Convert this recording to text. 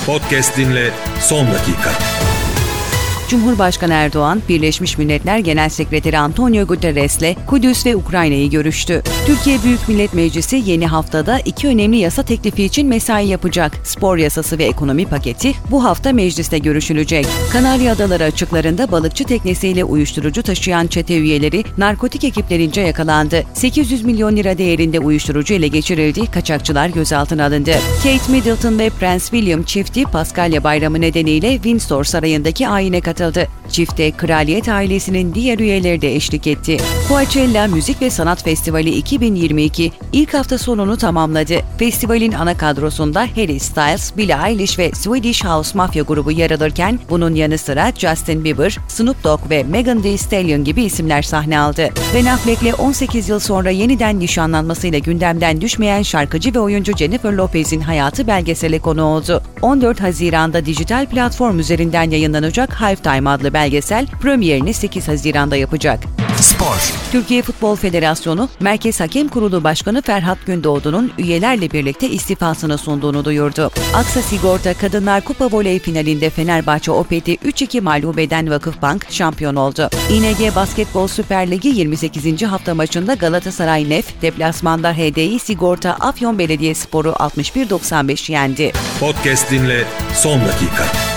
Podcast dinle son dakika. Cumhurbaşkanı Erdoğan, Birleşmiş Milletler Genel Sekreteri Antonio Guterres'le Kudüs ve Ukrayna'yı görüştü. Türkiye Büyük Millet Meclisi yeni haftada iki önemli yasa teklifi için mesai yapacak. Spor yasası ve ekonomi paketi bu hafta mecliste görüşülecek. Kanarya Adaları açıklarında balıkçı teknesiyle uyuşturucu taşıyan çete üyeleri narkotik ekiplerince yakalandı. 800 milyon lira değerinde uyuşturucu ele geçirildi, kaçakçılar gözaltına alındı. Kate Middleton ve Prens William çifti Paskalya Bayramı nedeniyle Windsor Sarayı'ndaki ayine katıldı. Çifte kraliyet ailesinin diğer üyeleri de eşlik etti. Coachella Müzik ve Sanat Festivali 2022 ilk hafta sonunu tamamladı. Festivalin ana kadrosunda Harry Styles, Billie Eilish ve Swedish House Mafia grubu yer alırken bunun yanı sıra Justin Bieber, Snoop Dogg ve Megan Thee Stallion gibi isimler sahne aldı. Ben Affleck'le 18 yıl sonra yeniden nişanlanmasıyla gündemden düşmeyen şarkıcı ve oyuncu Jennifer Lopez'in hayatı belgesele konu oldu. 14 Haziran'da dijital platform üzerinden yayınlanacak Halftime adlı belgesel premierini 8 Haziran'da yapacak. Spor. Türkiye Futbol Federasyonu, Merkez Hakem Kurulu Başkanı Ferhat Gündoğdu'nun üyelerle birlikte istifasını sunduğunu duyurdu. Aksa Sigorta Kadınlar Kupa Voley finalinde Fenerbahçe Opet'i 3-2 mağlup eden Vakıfbank şampiyon oldu. İNG Basketbol Süper Ligi 28. hafta maçında Galatasaray Nef, deplasmanda HDI Sigorta Afyon Belediyespor'u 61-95 yendi. Podcast dinle son dakika.